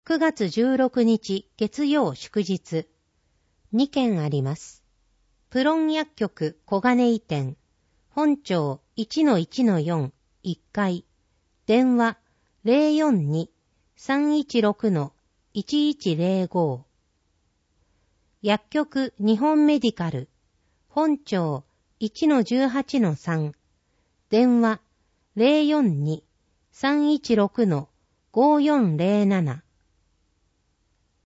9月16日月曜祝日。2件あります。プロン薬局小金井店、本町 1-1-4、1階、電話 042-316-1105。薬局日本メディカル、本町 1-18-3、電話 042-316-5407。